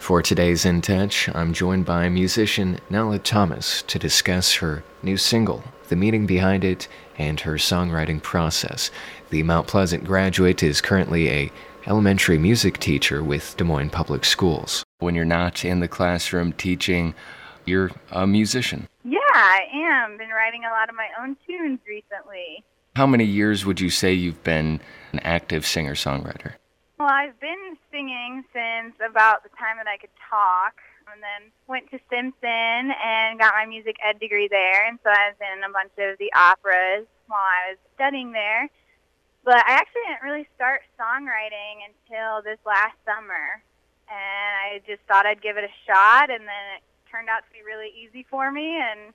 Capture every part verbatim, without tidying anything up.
For today's In Touch, I'm joined by musician Nella Thomas to discuss her new single, the meaning behind it, and her songwriting process. The Mount Pleasant graduate is currently a elementary music teacher with Des Moines Public Schools. When you're not in the classroom teaching, you're a musician. Yeah, I am. Been writing a lot of my own tunes recently. How many years would you say you've been an active singer-songwriter? Well, I've been singing since about the time that I could talk, and then went to Simpson and got my music ed degree there, and so I was in a bunch of the operas while I was studying there. But I actually didn't really start songwriting until this last summer, and I just thought I'd give it a shot, and then it turned out to be really easy for me, and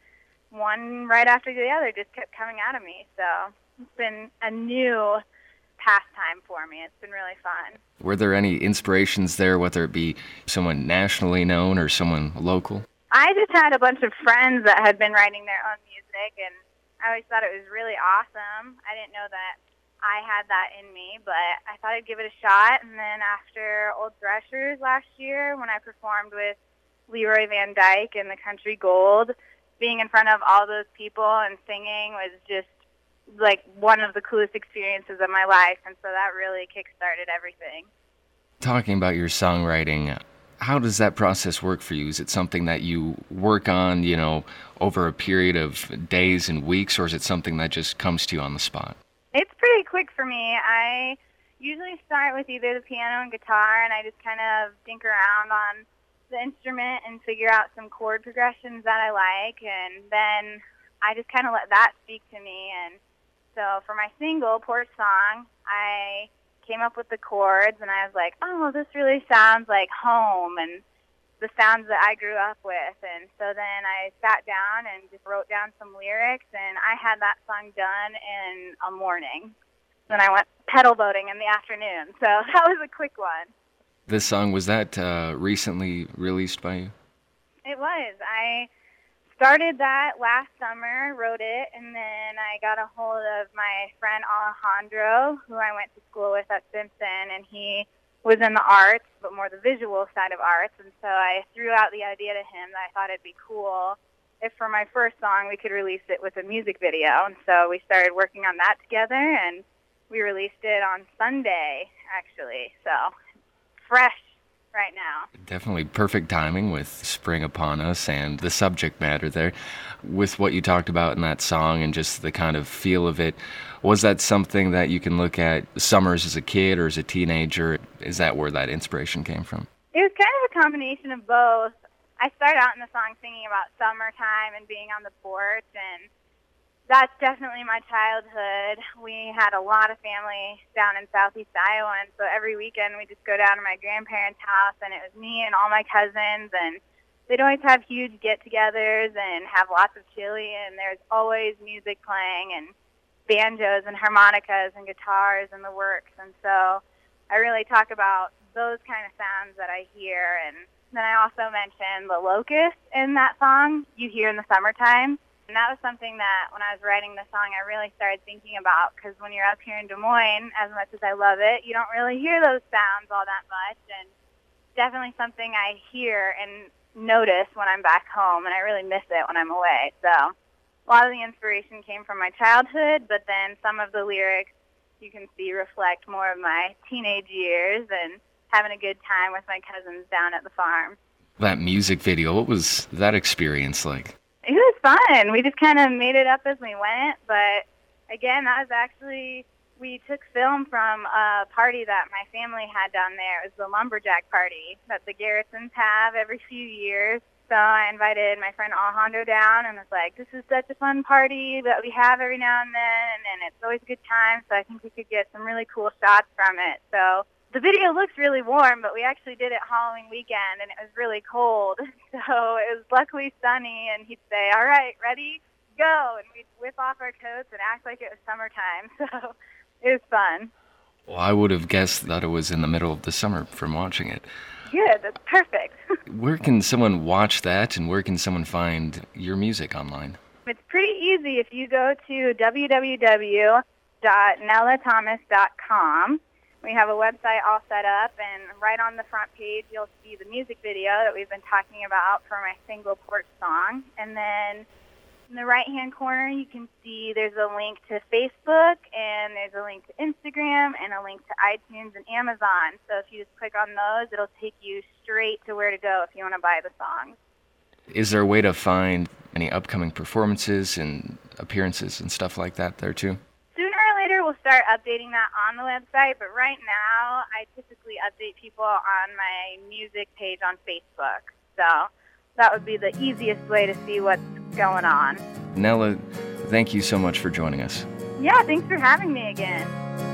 one right after the other just kept coming out of me. So it's been a new pastime for me. It's been really fun. Were there any inspirations there, whether it be someone nationally known or someone local? I just had a bunch of friends that had been writing their own music, and I always thought it was really awesome. I didn't know that I had that in me, but I thought I'd give it a shot. And then after Old Threshers last year, when I performed with Leroy Van Dyke and the Country Gold, being in front of all those people and singing was just like one of the coolest experiences of my life, and so that really kick-started everything. Talking about your songwriting, how does that process work for you? Is it something that you work on, you know, over a period of days and weeks, or is it something that just comes to you on the spot? It's pretty quick for me. I usually start with either the piano and guitar, and I just kind of think around on the instrument and figure out some chord progressions that I like, and then I just kind of let that speak to me. And so for my single, Porch Song, I came up with the chords, and I was like, oh, this really sounds like home and the sounds that I grew up with. And so then I sat down and just wrote down some lyrics, and I had that song done in a morning. Then I went pedal boating in the afternoon. So that was a quick one. This song, was that uh, recently released by you? It was. I started that last summer, wrote it, and then I got a hold of my friend Alejandro, who I went to school with at Simpson, and he was in the arts, but more the visual side of arts, and so I threw out the idea to him that I thought it'd be cool if for my first song we could release it with a music video, and so we started working on that together, and we released it on Sunday, actually, so fresh right now. Definitely perfect timing with spring upon us and the subject matter there. With what you talked about in that song and just the kind of feel of it, was that something that you can look at summers as a kid or as a teenager? Is that where that inspiration came from? It was kind of a combination of both. I started out in the song singing about summertime and being on the porch, and that's definitely my childhood. We had a lot of family down in southeast Iowa, and so every weekend we'd just go down to my grandparents' house, and it was me and all my cousins, and they'd always have huge get-togethers and have lots of chili, and there's always music playing and banjos and harmonicas and guitars and the works, and so I really talk about those kind of sounds that I hear. And then I also mentioned the locust in that song you hear in the summertime. And that was something that when I was writing the song, I really started thinking about, because when you're up here in Des Moines, as much as I love it, you don't really hear those sounds all that much. And definitely something I hear and notice when I'm back home, and I really miss it when I'm away. So a lot of the inspiration came from my childhood, but then some of the lyrics you can see reflect more of my teenage years and having a good time with my cousins down at the farm. That music video, what was that experience like? It was fun. We just kind of made it up as we went, but again, that was actually, we took film from a party that my family had down there. It was the Lumberjack Party that the Garrisons have every few years. So I invited my friend Alejandro down and was like, this is such a fun party that we have every now and then, and it's always a good time, so I think we could get some really cool shots from it. So the video looks really warm, but we actually did it Halloween weekend, and it was really cold. So it was luckily sunny, and he'd say, all right, ready, go, and we'd whip off our coats and act like it was summertime. So it was fun. Well, I would have guessed that it was in the middle of the summer from watching it. Good, that's perfect. Where can someone watch that, and where can someone find your music online? It's pretty easy. If you go to w w w dot nella thomas dot com, We have a website all set up, and right on the front page, you'll see the music video that we've been talking about for my single Porch song. And then in the right-hand corner, you can see there's a link to Facebook, and there's a link to Instagram, and a link to iTunes and Amazon. So if you just click on those, it'll take you straight to where to go if you want to buy the songs. Is there a way to find any upcoming performances and appearances and stuff like that there too? Sooner or later, we'll start updating that on the website, but right now, I typically update people on my music page on Facebook. So that would be the easiest way to see what's going on. Nella, thank you so much for joining us. Yeah, thanks for having me again.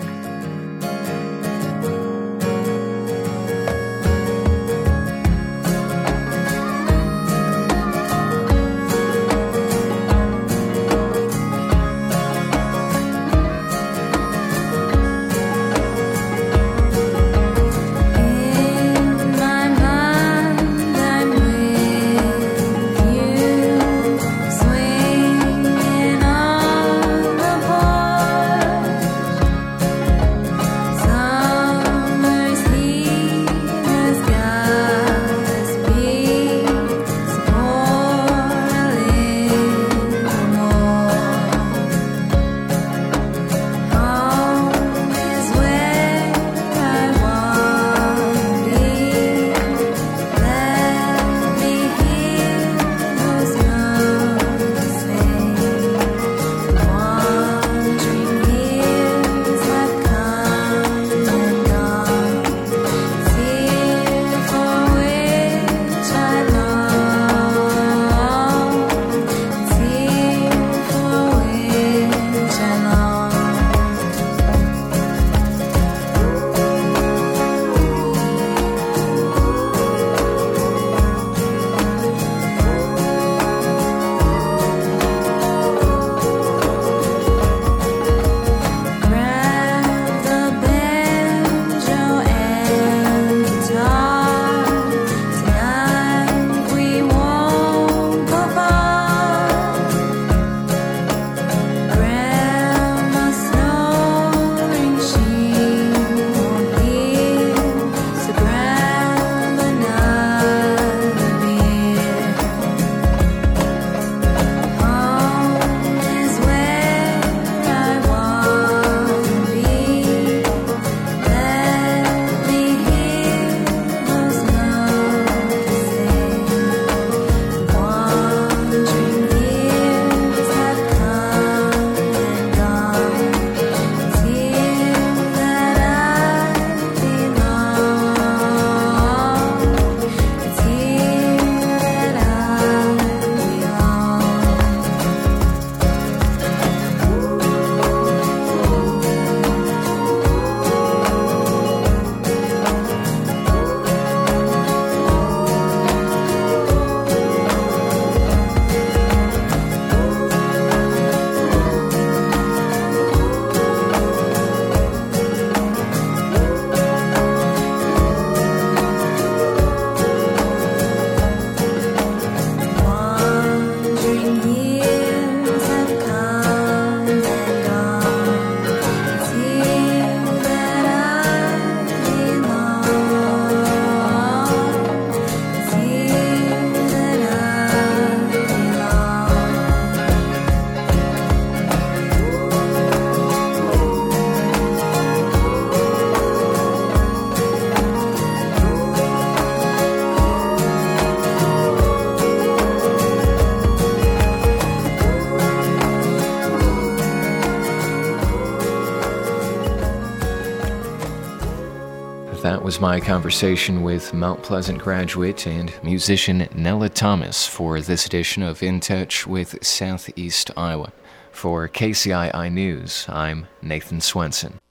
That was my conversation with Mount Pleasant graduate and musician Nella Thomas for this edition of In Touch with Southeast Iowa. For K C I I News, I'm Nathan Swenson.